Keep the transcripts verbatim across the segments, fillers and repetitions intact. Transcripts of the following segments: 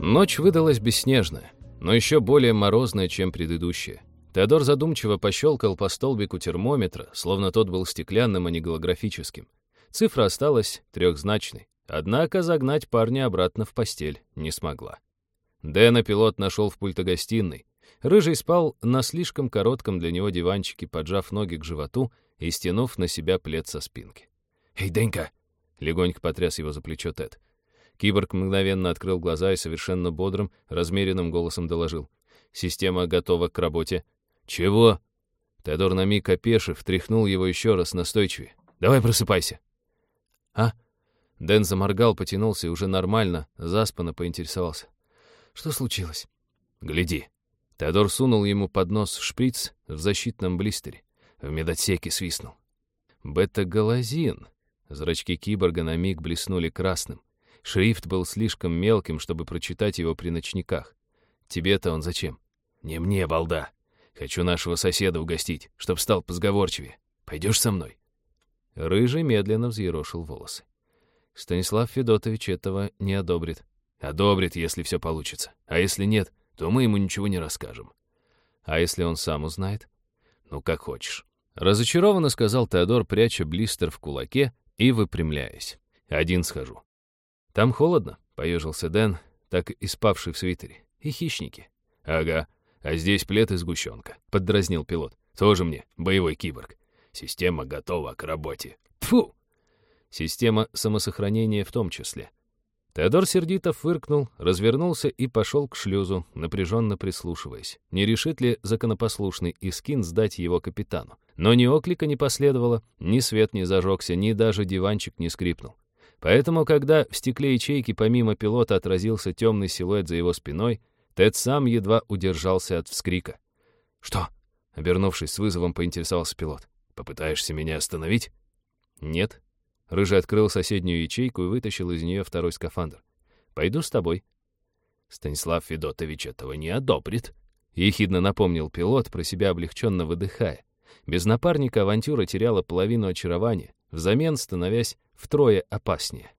Ночь выдалась бесснежная, но еще более морозная, чем предыдущая. Теодор задумчиво пощелкал по столбику термометра, словно тот был стеклянным, а не голографическим. Цифра осталась трехзначной, однако загнать парня обратно в постель не смогла. Дэна пилот нашел в пультогостиной. Рыжий спал на слишком коротком для него диванчике, поджав ноги к животу и стянув на себя плед со спинки. «Эй, Денька!» — легонько потряс его за плечо Тед. Киборг мгновенно открыл глаза и совершенно бодрым, размеренным голосом доложил. «Система готова к работе». «Чего?» Теодор на миг опешив, тряхнул его еще раз настойчивее. «Давай просыпайся». «А?» Дэн заморгал, потянулся и уже нормально, заспанно поинтересовался. «Что случилось?» «Гляди». Теодор сунул ему под нос шприц в защитном блистере. В медотсеке свистнул. «Бета-галазин». Зрачки киборга на миг блеснули красным. Шрифт был слишком мелким, чтобы прочитать его при ночниках. «Тебе-то он зачем?» «Не мне, балда. Хочу нашего соседа угостить, чтоб стал позговорчивее. Пойдешь со мной?» Рыжий медленно взъерошил волосы. Станислав Федотович этого не одобрит. «Одобрит, если все получится. А если нет, то мы ему ничего не расскажем». «А если он сам узнает?» «Ну, как хочешь». Разочарованно сказал Теодор, пряча блистер в кулаке и выпрямляясь. «Один схожу». «Там холодно», — поежился Дэн, так и спавший в свитере. «И хищники». «Ага, а здесь плед и сгущенка», — поддразнил пилот. «Тоже мне боевой киборг. Система готова к работе». Тьфу! Система самосохранения в том числе. Теодор сердито фыркнул, развернулся и пошел к шлюзу, напряженно прислушиваясь. Не решит ли законопослушный Искин сдать его капитану? Но ни оклика не последовало, ни свет не зажегся, ни даже диванчик не скрипнул. Поэтому, когда в стекле ячейки помимо пилота отразился темный силуэт за его спиной, Тед сам едва удержался от вскрика. «Что?» — обернувшись с вызовом, поинтересовался пилот. «Попытаешься меня остановить?» «Нет». Рыжий открыл соседнюю ячейку и вытащил из нее второй скафандр. «Пойду с тобой». «Станислав Федотович этого не одобрит», — ехидно напомнил пилот, про себя облегченно выдыхая. Без напарника авантюра теряла половину очарования, взамен становясь втрое опаснее.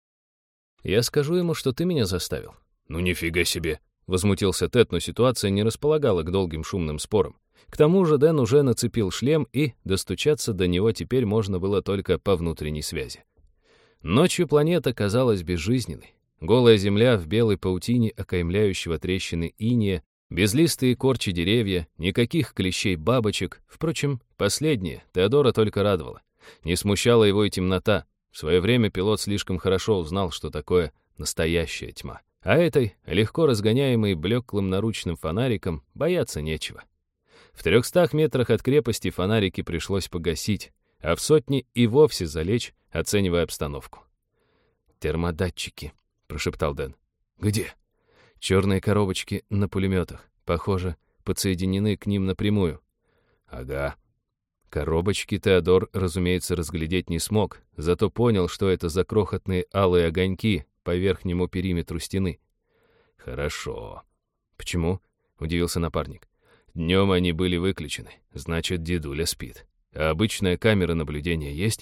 «Я скажу ему, что ты меня заставил». «Ну нифига себе!» — возмутился Тед, но ситуация не располагала к долгим шумным спорам. К тому же Дэн уже нацепил шлем, и достучаться до него теперь можно было только по внутренней связи. Ночью планета казалась безжизненной. Голая земля в белой паутине, окаймляющего трещины иния, безлистые корчи деревья, никаких клещей-бабочек. Впрочем, последнее Теодора только радовало. Не смущала его и темнота. В свое время пилот слишком хорошо узнал, что такое настоящая тьма. А этой, легко разгоняемой блеклым наручным фонариком, бояться нечего. В трехстах метрах от крепости фонарики пришлось погасить, а в сотне и вовсе залечь, оценивая обстановку. «Термодатчики», — прошептал Дэн. «Где?» «Черные коробочки на пулеметах. Похоже, подсоединены к ним напрямую». «Ага». Коробочки Теодор, разумеется, разглядеть не смог, зато понял, что это за крохотные алые огоньки по верхнему периметру стены. «Хорошо». «Почему?» — удивился напарник. «Днем они были выключены, значит, дедуля спит. А обычная камера наблюдения есть?»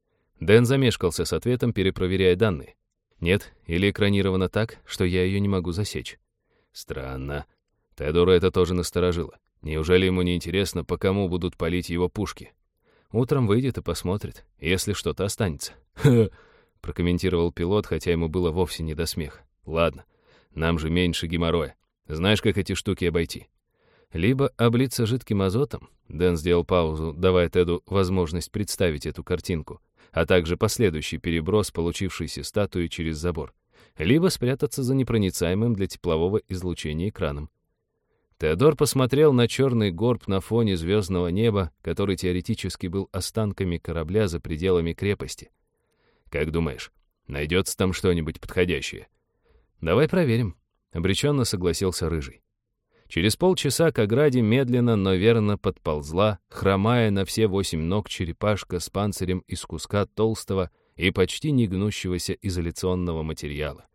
Дэн замешкался с ответом, перепроверяя данные. «Нет, или экранировано так, что я ее не могу засечь». «Странно». Теодора это тоже насторожило. Неужели ему не интересно, по кому будут палить его пушки? Утром выйдет и посмотрит, если что-то останется. «Ха-ха», — прокомментировал пилот, хотя ему было вовсе не до смеха. «Ладно, нам же меньше геморроя. Знаешь, как эти штуки обойти?» Либо облиться жидким азотом, Дэн сделал паузу, давая Теду возможность представить эту картинку, а также последующий переброс получившейся статуи через забор, либо спрятаться за непроницаемым для теплового излучения экраном. Теодор посмотрел на черный горб на фоне звездного неба, который теоретически был останками корабля за пределами крепости. «Как думаешь, найдется там что-нибудь подходящее?» «Давай проверим», — обреченно согласился Рыжий. Через полчаса к ограде медленно, но верно подползла, хромая на все восемь ног черепашка с панцирем из куска толстого и почти не гнущегося изоляционного материала.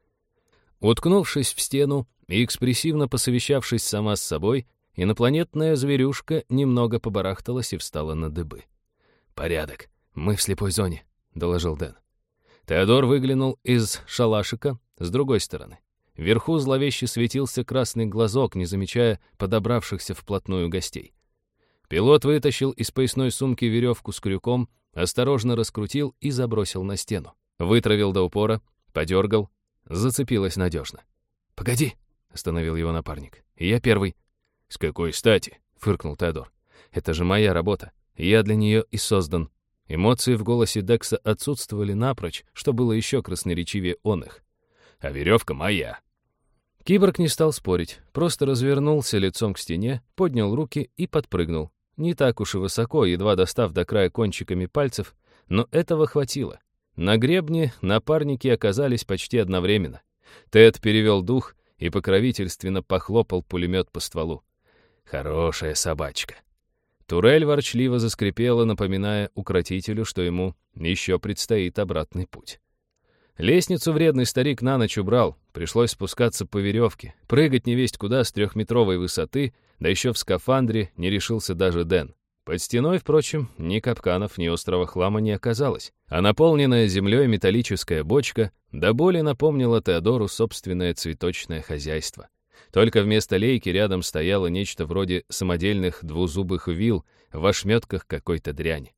Уткнувшись в стену и экспрессивно посовещавшись сама с собой, инопланетная зверюшка немного побарахталась и встала на дыбы. «Порядок, мы в слепой зоне», — доложил Дэн. Теодор выглянул из шалашика с другой стороны. Вверху зловеще светился красный глазок, не замечая подобравшихся вплотную гостей. Пилот вытащил из поясной сумки веревку с крюком, осторожно раскрутил и забросил на стену. Вытравил до упора, подергал, зацепилась надежно. «Погоди!» — остановил его напарник. «Я первый». «С какой стати?» — фыркнул Теодор. «Это же моя работа. Я для нее и создан». Эмоции в голосе Декса отсутствовали напрочь, что было еще красноречивее он их. «А веревка моя». Киборг не стал спорить, просто развернулся лицом к стене, поднял руки и подпрыгнул. Не так уж и высоко, едва достав до края кончиками пальцев, но этого хватило. На гребне напарники оказались почти одновременно. Тед перевел дух и покровительственно похлопал пулемет по стволу. «Хорошая собачка». Турель ворчливо заскрипела, напоминая укротителю, что ему еще предстоит обратный путь. Лестницу вредный старик на ночь убрал, пришлось спускаться по веревке, прыгать невесть куда с трехметровой высоты, да еще в скафандре не решился даже Дэн. Под стеной, впрочем, ни капканов, ни острого хлама не оказалось, а наполненная землей металлическая бочка до боли напомнила Теодору собственное цветочное хозяйство. Только вместо лейки рядом стояло нечто вроде самодельных двузубых вил в ошметках какой-то дряни.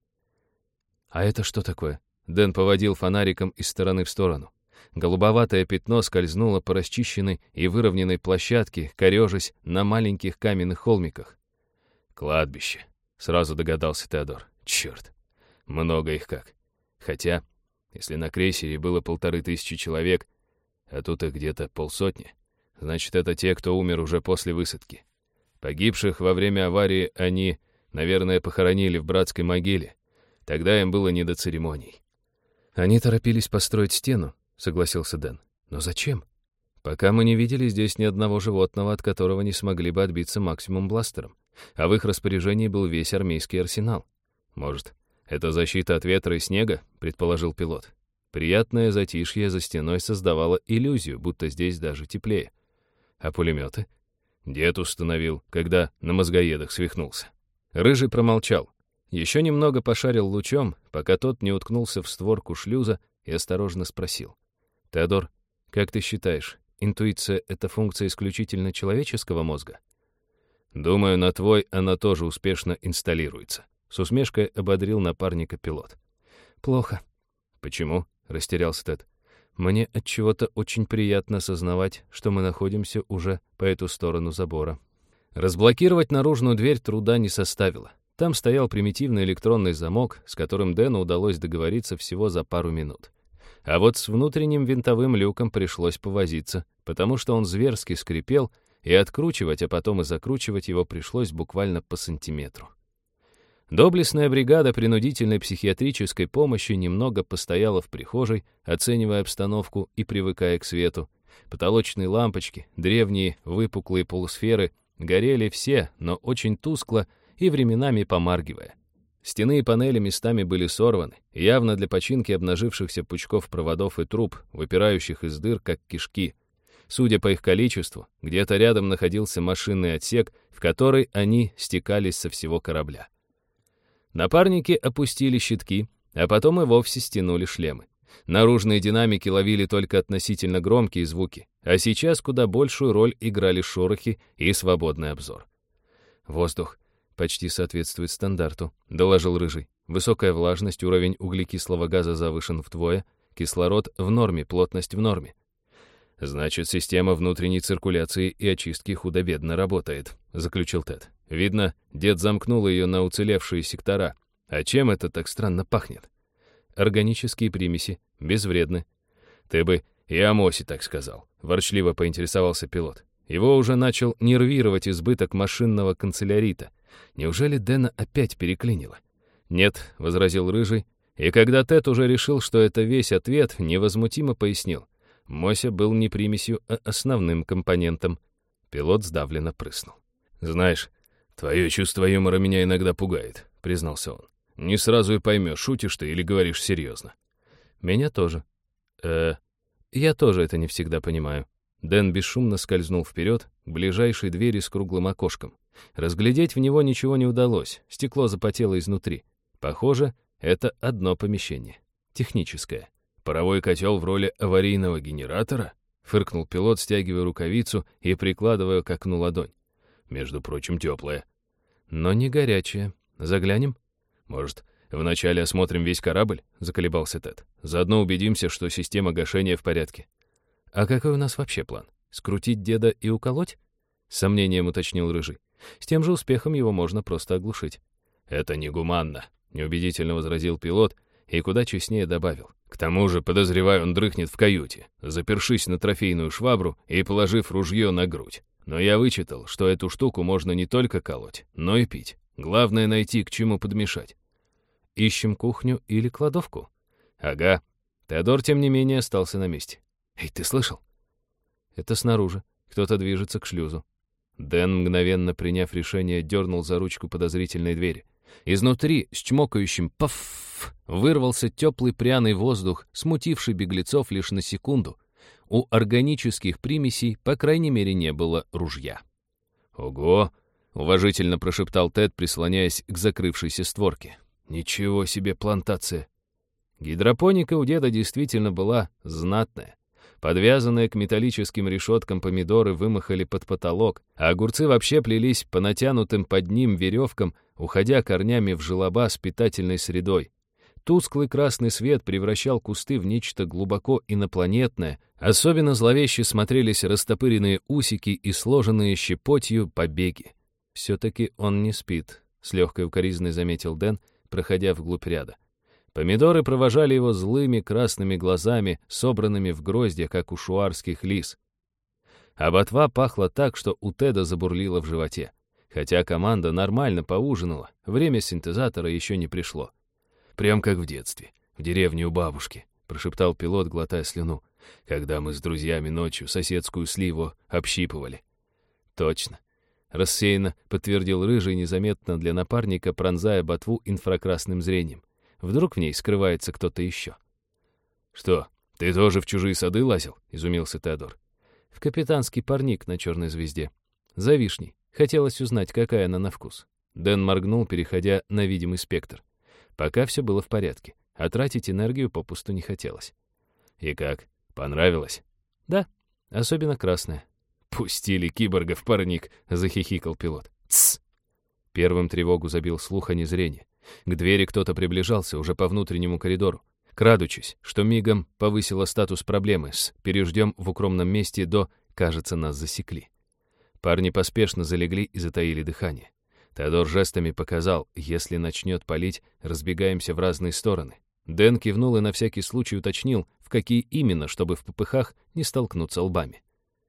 «А это что такое?» Дэн поводил фонариком из стороны в сторону. Голубоватое пятно скользнуло по расчищенной и выровненной площадке, корежась на маленьких каменных холмиках. «Кладбище», — сразу догадался Теодор. «Черт, много их как. Хотя, если на крейсере было полторы тысячи человек, а тут их где-то полсотни, значит, это те, кто умер уже после высадки. Погибших во время аварии они, наверное, похоронили в братской могиле. Тогда им было не до церемоний». «Они торопились построить стену», — согласился Дэн. «Но зачем? Пока мы не видели здесь ни одного животного, от которого не смогли бы отбиться максимум бластером. А в их распоряжении был весь армейский арсенал. Может, это защита от ветра и снега?» — предположил пилот. Приятное затишье за стеной создавало иллюзию, будто здесь даже теплее. «А пулеметы?» Дед установил, когда на мозгоедах свихнулся. Рыжий промолчал. Еще немного пошарил лучом, пока тот не уткнулся в створку шлюза и осторожно спросил. «Теодор, как ты считаешь, интуиция — это функция исключительно человеческого мозга?» «Думаю, на твой она тоже успешно инсталируется», — с усмешкой ободрил напарника пилот. «Плохо». «Почему?» — растерялся Тед. «Мне отчего-то очень приятно осознавать, что мы находимся уже по эту сторону забора». Разблокировать наружную дверь труда не составило. Там стоял примитивный электронный замок, с которым Дэну удалось договориться всего за пару минут. А вот с внутренним винтовым люком пришлось повозиться, потому что он зверски скрипел, и откручивать, а потом и закручивать его пришлось буквально по сантиметру. Доблестная бригада принудительной психиатрической помощи немного постояла в прихожей, оценивая обстановку и привыкая к свету. Потолочные лампочки, древние выпуклые полусферы, горели все, но очень тускло и временами помаргивая. Стены и панели местами были сорваны, явно для починки обнажившихся пучков проводов и труб, выпирающих из дыр, как кишки. Судя по их количеству, где-то рядом находился машинный отсек, в который они стекались со всего корабля. Напарники опустили щитки, а потом и вовсе стянули шлемы. Наружные динамики ловили только относительно громкие звуки, а сейчас куда большую роль играли шорохи и свободный обзор. «Воздух почти соответствует стандарту», — доложил Рыжий. «Высокая влажность, уровень углекислого газа завышен вдвое, кислород в норме, плотность в норме». «Значит, система внутренней циркуляции и очистки худо-бедно работает», — заключил Тед. «Видно, дед замкнул ее на уцелевшие сектора. А чем это так странно пахнет?» «Органические примеси, безвредны». «Ты бы и о Мосе так сказал», — ворчливо поинтересовался пилот. Его уже начал нервировать избыток машинного канцелярита. Неужели Дэна опять переклинило? «Нет», — возразил Рыжий, и когда Тед уже решил, что это весь ответ, невозмутимо пояснил. Мося был не примесью, а основным компонентом. Пилот сдавленно прыснул. «Знаешь, твое чувство юмора меня иногда пугает», — признался он. «Не сразу и поймешь, шутишь ты или говоришь серьезно». «Меня тоже». «Э, я тоже это не всегда понимаю». Дэн бесшумно скользнул вперед к ближайшей двери с круглым окошком. Разглядеть в него ничего не удалось, стекло запотело изнутри. Похоже, это одно помещение. Техническое. «Паровой котел в роли аварийного генератора?» — фыркнул пилот, стягивая рукавицу и прикладывая к окну ладонь. «Между прочим, теплая». «Но не горячая. Заглянем?» «Может, вначале осмотрим весь корабль?» — заколебался Тед. «Заодно убедимся, что система гашения в порядке». «А какой у нас вообще план? Скрутить деда и уколоть?» — с сомнением уточнил Рыжий. «С тем же успехом его можно просто оглушить». «Это негуманно», — неубедительно возразил пилот и куда честнее добавил. «К тому же, подозреваю, он дрыхнет в каюте, запершись на трофейную швабру и положив ружье на грудь. Но я вычитал, что эту штуку можно не только колоть, но и пить. Главное — найти, к чему подмешать». «Ищем кухню или кладовку?» «Ага». Теодор, тем не менее, остался на месте. «Эй, ты слышал?» «Это снаружи. Кто-то движется к шлюзу». Дэн, мгновенно приняв решение, дернул за ручку подозрительной двери. Изнутри, с чмокающим «паф» вырвался теплый пряный воздух, смутивший беглецов лишь на секунду. У органических примесей, по крайней мере, не было ружья. «Ого!» — уважительно прошептал Тед, прислоняясь к закрывшейся створке. «Ничего себе плантация!» Гидропоника у деда действительно была знатная. Подвязанные к металлическим решеткам помидоры вымахали под потолок, а огурцы вообще плелись по натянутым под ним веревкам, уходя корнями в желоба с питательной средой. Тусклый красный свет превращал кусты в нечто глубоко инопланетное, особенно зловеще смотрелись растопыренные усики и сложенные щепотью побеги. «Все-таки он не спит», — с легкой укоризной заметил Дэн, проходя вглубь ряда. Помидоры провожали его злыми красными глазами, собранными в гроздья, как у шуарских лис. А ботва пахла так, что у Теда забурлило в животе. Хотя команда нормально поужинала, время синтезатора еще не пришло. «Прям как в детстве, в деревне у бабушки», — прошептал пилот, глотая слюну, «когда мы с друзьями ночью соседскую сливу общипывали». «Точно», — рассеянно подтвердил Рыжий, незаметно для напарника, пронзая ботву инфракрасным зрением. Вдруг в ней скрывается кто-то еще. «Что, ты тоже в чужие сады лазил?» — изумился Теодор. «В капитанский парник на черной звезде. За вишней. Хотелось узнать, какая она на вкус». Дэн моргнул, переходя на видимый спектр. Пока все было в порядке, а тратить энергию попусту не хотелось. «И как? Понравилось?» «Да, особенно красная». «Пустили киборга в парник», — захихикал пилот. «Тсс!» Первым тревогу забил слух, а не зрение. К двери кто-то приближался уже по внутреннему коридору, крадучись, что мигом повысило статус проблемы с «переждем в укромном месте» до «кажется, нас засекли». Парни поспешно залегли и затаили дыхание. Теодор жестами показал, если начнет палить, разбегаемся в разные стороны. Дэн кивнул и на всякий случай уточнил, в какие именно, чтобы в попыхах не столкнуться лбами.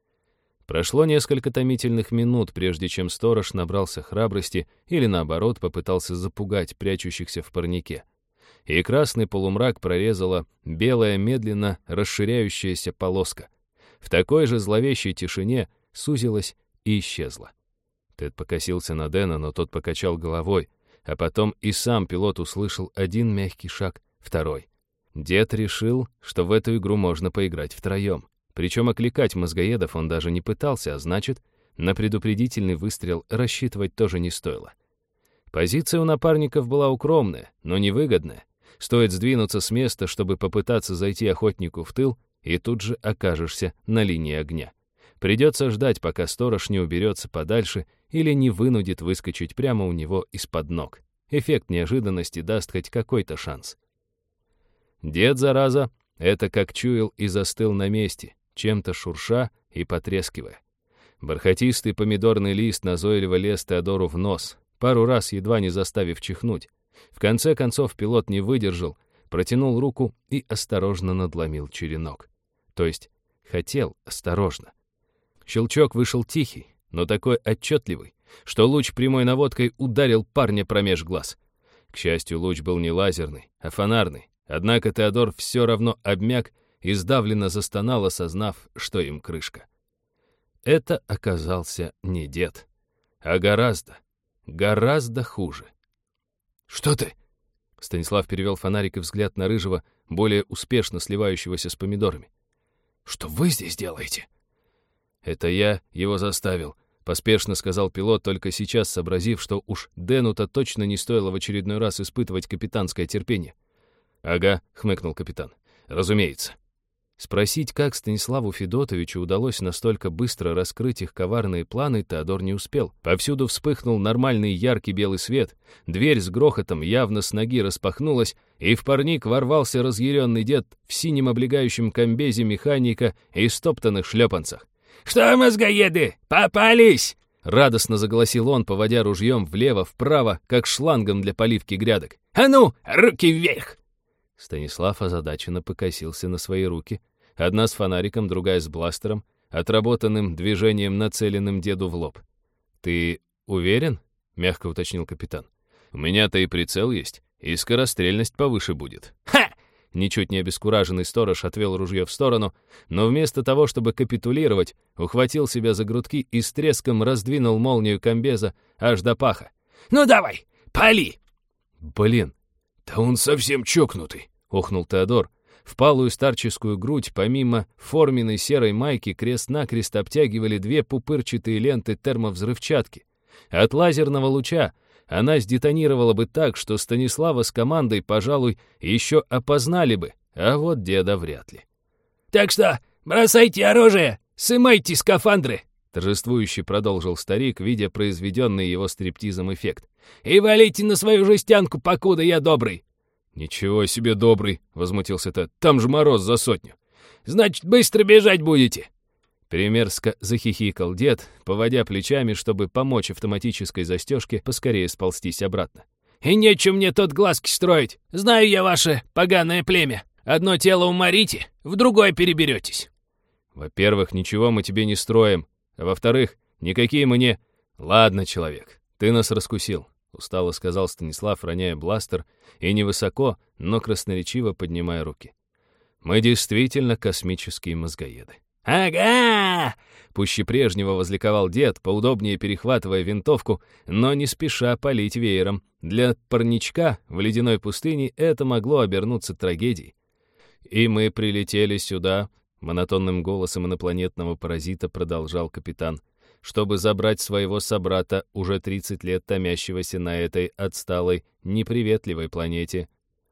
Прошло несколько томительных минут, прежде чем сторож набрался храбрости или, наоборот, попытался запугать прячущихся в парнике. И красный полумрак прорезала белая, медленно расширяющаяся полоска. В такой же зловещей тишине сузилась и исчезла. Тед покосился на Дэна, но тот покачал головой, а потом и сам пилот услышал один мягкий шаг, второй. Дед решил, что в эту игру можно поиграть втроем. Причем окликать мозгоедов он даже не пытался, а значит, на предупредительный выстрел рассчитывать тоже не стоило. Позиция у напарников была укромная, но невыгодная. Стоит сдвинуться с места, чтобы попытаться зайти охотнику в тыл, и тут же окажешься на линии огня. Придется ждать, пока сторож не уберется подальше или не вынудит выскочить прямо у него из-под ног. Эффект неожиданности даст хоть какой-то шанс. Дед, зараза, это как чуял и застыл на месте, чем-то шурша и потрескивая. Бархатистый помидорный лист назойливо лез Теодору в нос, пару раз едва не заставив чихнуть. В конце концов пилот не выдержал, протянул руку и осторожно надломил черенок. То есть хотел осторожно. Щелчок вышел тихий, но такой отчетливый, что луч прямой наводкой ударил парня промеж глаз. К счастью, луч был не лазерный, а фонарный. Однако Теодор все равно обмяк и сдавленно застонал, осознав, что им крышка. Это оказался не дед, а гораздо, гораздо хуже. «Что ты?» Станислав перевел фонарик и взгляд на Рыжего, более успешно сливающегося с помидорами. «Что вы здесь делаете?» «Это я его заставил», — поспешно сказал пилот, только сейчас сообразив, что уж Дэну-то точно не стоило в очередной раз испытывать капитанское терпение. «Ага», — хмыкнул капитан. «Разумеется». Спросить, как Станиславу Федотовичу удалось настолько быстро раскрыть их коварные планы, Теодор не успел. Повсюду вспыхнул нормальный яркий белый свет, дверь с грохотом явно с ноги распахнулась, и в парник ворвался разъяренный дед в синем облегающем комбезе механика и стоптанных шлепанцах. «Что, мозгоеды, попались?» — радостно заголосил он, поводя ружьем влево-вправо, как шлангом для поливки грядок. «А ну, руки вверх!» Станислав озадаченно покосился на свои руки. Одна с фонариком, другая с бластером, отработанным движением, нацеленным деду в лоб. «Ты уверен?» — мягко уточнил капитан. «У меня-то и прицел есть, и скорострельность повыше будет». «Ха!» — ничуть не обескураженный сторож отвел ружье в сторону, но вместо того, чтобы капитулировать, ухватил себя за грудки и с треском раздвинул молнию комбеза аж до паха. «Ну давай, пали!» «Блин, да он совсем чокнутый!» — охнул Теодор. Впалую старческую грудь, помимо форменной серой майки, крест-накрест обтягивали две пупырчатые ленты термовзрывчатки. От лазерного луча она сдетонировала бы так, что Станислава с командой, пожалуй, еще опознали бы, а вот деда вряд ли. «Так что бросайте оружие, сымайте скафандры!» торжествующе продолжил старик, видя произведенный его стриптизом эффект. «И валите на свою жестянку, покуда я добрый!» «Ничего себе добрый!» — возмутился тот. «Там же мороз за сотню!» «Значит, быстро бежать будете!» Примерзко захихикал дед, поводя плечами, чтобы помочь автоматической застежке поскорее сползтись обратно. «И нечем мне тут глазки строить! Знаю я ваше поганое племя! Одно тело уморите, в другое переберетесь!» «Во-первых, ничего мы тебе не строим, а во-вторых, никакие мы не...» «Ладно, человек, ты нас раскусил», — устало сказал Станислав, роняя бластер, и невысоко, но красноречиво поднимая руки. «Мы действительно космические мозгоеды». «Ага!» — пуще прежнего возликовал дед, поудобнее перехватывая винтовку, но не спеша палить веером. Для парничка в ледяной пустыне это могло обернуться трагедией. «И мы прилетели сюда», — монотонным голосом инопланетного паразита продолжал капитан, чтобы забрать своего собрата, уже тридцать лет томящегося на этой отсталой, неприветливой планете.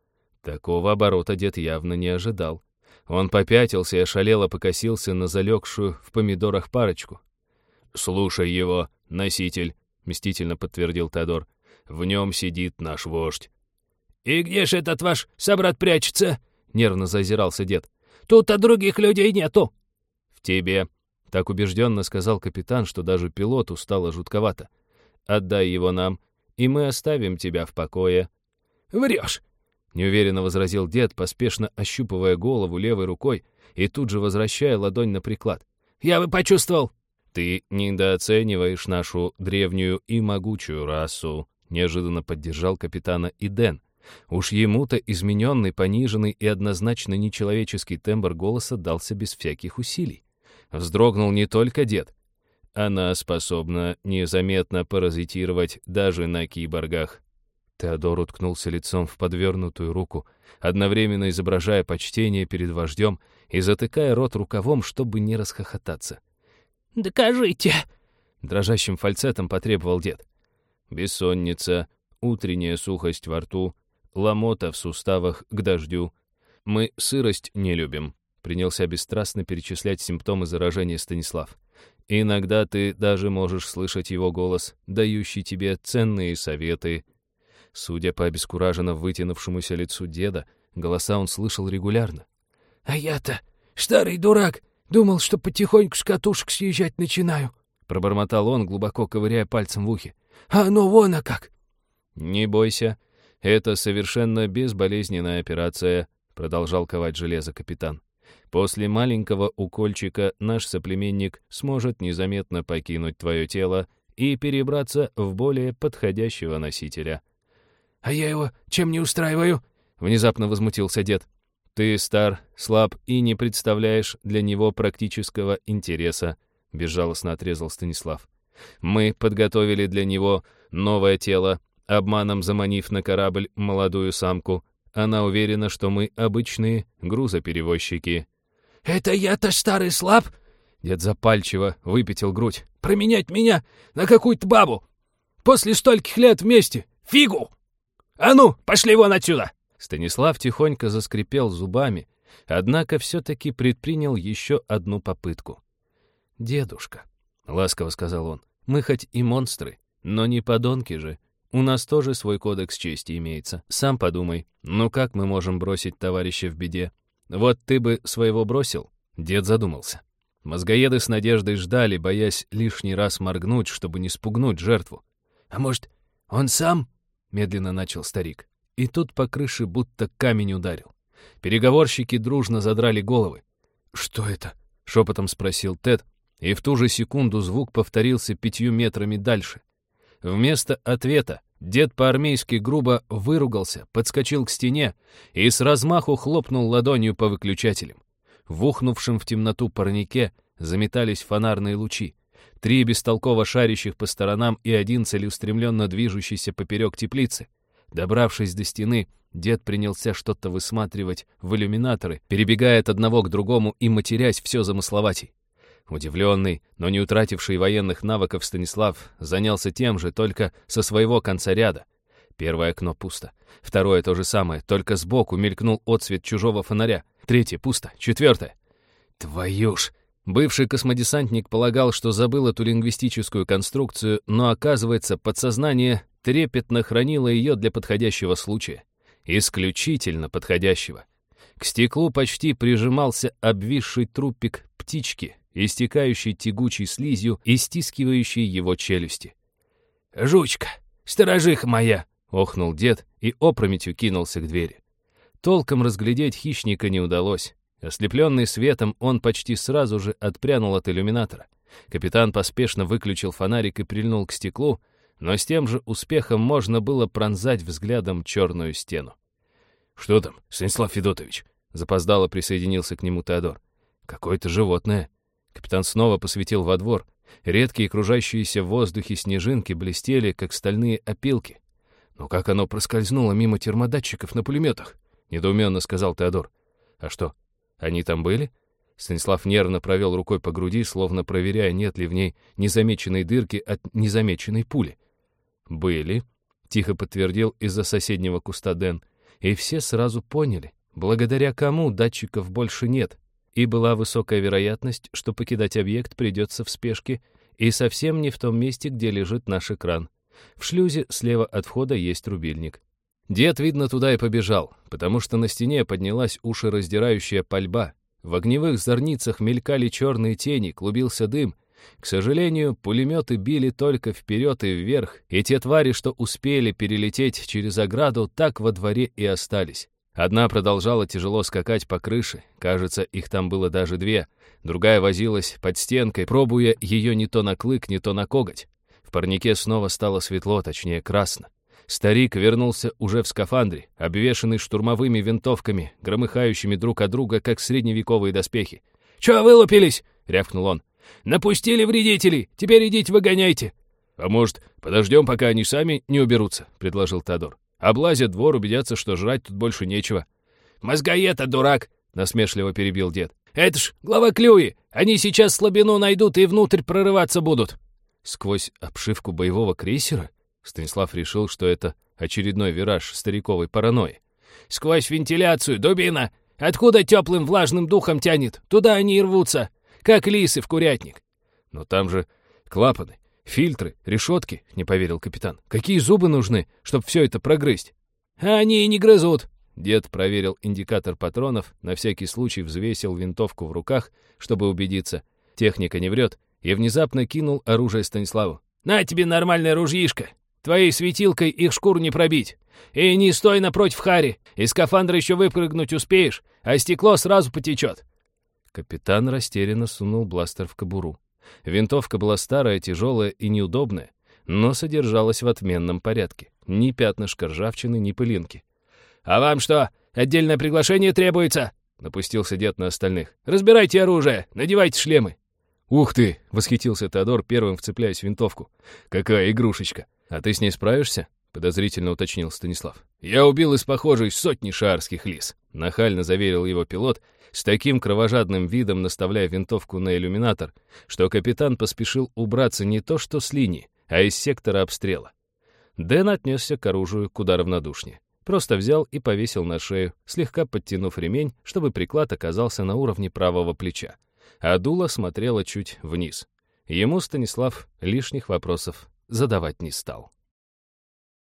Такого оборота дед явно не ожидал. Он попятился и ошалело покосился на залегшую в помидорах парочку. «Слушай его, носитель», — мстительно подтвердил Теодор. «В нем сидит наш вождь». «И где же этот ваш собрат прячется?» — нервно зазирался дед. «Тут-то других людей нету». «В тебе», — так убежденно сказал капитан, что даже пилоту стало жутковато. «Отдай его нам, и мы оставим тебя в покое». «Врешь!» — неуверенно возразил дед, поспешно ощупывая голову левой рукой и тут же возвращая ладонь на приклад. «Я бы почувствовал!» «Ты недооцениваешь нашу древнюю и могучую расу», — неожиданно поддержал капитана Иден. Уж ему-то измененный, пониженный и однозначно нечеловеческий тембр голоса дался без всяких усилий. Вздрогнул не только дед. Она способна незаметно паразитировать даже на киборгах. Теодор уткнулся лицом в подвернутую руку, одновременно изображая почтение перед вождем и затыкая рот рукавом, чтобы не расхохотаться. «Докажите!» — дрожащим фальцетом потребовал дед. Бессонница, утренняя сухость во рту, ломота в суставах к дождю. Мы сырость не любим, — принялся бесстрастно перечислять симптомы заражения Станислав. Иногда ты даже можешь слышать его голос, дающий тебе ценные советы. Судя по обескураженно вытянувшемуся лицу деда, голоса он слышал регулярно. «А я-то, старый дурак, думал, что потихоньку с катушек съезжать начинаю», — пробормотал он, глубоко ковыряя пальцем в ухе. «А оно вон а как!» «Не бойся, это совершенно безболезненная операция», — продолжал ковать железо капитан. «После маленького укольчика наш соплеменник сможет незаметно покинуть твое тело и перебраться в более подходящего носителя». «А я его чем не устраиваю?» — внезапно возмутился дед. «Ты стар, слаб и не представляешь для него практического интереса», — безжалостно отрезал Станислав. «Мы подготовили для него новое тело, обманом заманив на корабль молодую самку. Она уверена, что мы обычные грузоперевозчики». «Это я-то старый слаб?» Дед запальчиво выпятил грудь. «Променять меня на какую-то бабу? После стольких лет вместе? Фигу! А ну, пошли вон отсюда!» Станислав тихонько заскрипел зубами, Однако все-таки предпринял еще одну попытку. «Дедушка», — ласково сказал он, — «мы хоть и монстры, но не подонки же. У нас тоже свой кодекс чести имеется. Сам подумай, ну как мы можем бросить товарища в беде? Вот ты бы своего бросил?» Дед задумался. Мозгоеды с надеждой ждали, боясь лишний раз моргнуть, чтобы не спугнуть жертву. «А может, он сам?» — медленно начал старик. И тут по крыше будто камень ударил. Переговорщики дружно задрали головы. «Что это?» — шепотом спросил Тед, и в ту же секунду звук повторился пятью метрами дальше. Вместо ответа дед по-армейски грубо выругался, подскочил к стене и с размаху хлопнул ладонью по выключателям. В ухнувшем в темноту парнике заметались фонарные лучи. Три бестолково шарящих по сторонам и один целеустремленно движущийся поперек теплицы. Добравшись до стены, дед принялся что-то высматривать в иллюминаторы, перебегая от одного к другому и матерясь все замысловатей. Удивленный, но не утративший военных навыков Станислав занялся тем же, только со своего конца ряда. Первое окно пусто. Второе то же самое, только сбоку мелькнул отсвет чужого фонаря. Третье пусто. Четвертое. Твою ж! Бывший космодесантник полагал, что забыл эту лингвистическую конструкцию, но, оказывается, подсознание трепетно хранило ее для подходящего случая. Исключительно подходящего. К стеклу почти прижимался обвисший трупик птички, истекающий тягучей слизью и стискивающий его челюсти. «Жучка! Сторожиха моя!» — охнул дед и опрометью кинулся к двери. Толком разглядеть хищника не удалось. Ослепленный светом, он почти сразу же отпрянул от иллюминатора. Капитан поспешно выключил фонарик и прильнул к стеклу, но с тем же успехом можно было пронзать взглядом черную стену. «Что там, Станислав Федотович?» — запоздало присоединился к нему Теодор. «Какое-то животное». Капитан снова посветил во двор. Редкие кружащиеся в воздухе снежинки блестели, как стальные опилки. «Но как оно проскользнуло мимо термодатчиков на пулеметах?» — недоуменно сказал Теодор. «А что, они там были?» Станислав нервно провел рукой по груди, словно проверяя, нет ли в ней незамеченной дырки от незамеченной пули. «Были», — тихо подтвердил из-за соседнего куста Дэн. И все сразу поняли, благодаря кому датчиков больше нет. И была высокая вероятность, что покидать объект придется в спешке и совсем не в том месте, где лежит наш экран. В шлюзе слева от входа есть рубильник. Дед, видно, туда и побежал, потому что на стене поднялась ушераздирающая пальба. В огневых зорницах мелькали черные тени, клубился дым. К сожалению, пулеметы били только вперед и вверх, и те твари, что успели перелететь через ограду, так во дворе и остались. Одна продолжала тяжело скакать по крыше, кажется, их там было даже две. Другая возилась под стенкой, пробуя ее не то на клык, не то на коготь. В парнике снова стало светло, точнее красно. Старик вернулся уже в скафандре, обвешанный штурмовыми винтовками, громыхающими друг от друга, как средневековые доспехи. «Чё вылупились?» — рявкнул он. «Напустили вредителей! Теперь идите выгоняйте!» «А может, подождем, пока они сами не уберутся?» — предложил Теодор. «Облазят двор, убедятся, что жрать тут больше нечего». «Мозгоед, а дурак!» — насмешливо перебил дед. «Это ж глава Клюи! Они сейчас слабину найдут и внутрь прорываться будут!» Сквозь обшивку боевого крейсера Станислав решил, что это очередной вираж стариковой паранойи. «Сквозь вентиляцию, дубина! Откуда теплым влажным духом тянет? Туда они и рвутся, как лисы в курятник!» «Но там же клапаны, фильтры, решетки», — не поверил капитан. «Какие зубы нужны, чтобы все это прогрызть?» «А они и не грызут!» Дед проверил индикатор патронов, на всякий случай взвесил винтовку в руках, чтобы убедиться, техника не врет, и внезапно кинул оружие Станиславу. «На тебе нормальное ружьишко! Твоей светилкой их шкуру не пробить! И не стой напротив Хари! Из скафандра еще выпрыгнуть успеешь, а стекло сразу потечет!» Капитан растерянно сунул бластер в кобуру. Винтовка была старая, тяжелая и неудобная, но содержалась в отменном порядке. Ни пятнышка ржавчины, ни пылинки. «А вам что, отдельное приглашение требуется?» — напустился дед на остальных. «Разбирайте оружие, надевайте шлемы!» «Ух ты!» — восхитился Теодор, первым вцепляясь в винтовку. «Какая игрушечка! А ты с ней справишься?» — подозрительно уточнил Станислав. «Я убил из похожей сотни шаарских лис», — нахально заверил его пилот, с таким кровожадным видом наставляя винтовку на иллюминатор, что капитан поспешил убраться не то что с линии, а из сектора обстрела. Дэн отнесся к оружию куда равнодушнее. Просто взял и повесил на шею, слегка подтянув ремень, чтобы приклад оказался на уровне правого плеча. А дуло смотрело чуть вниз. Ему Станислав лишних вопросов задавать не стал.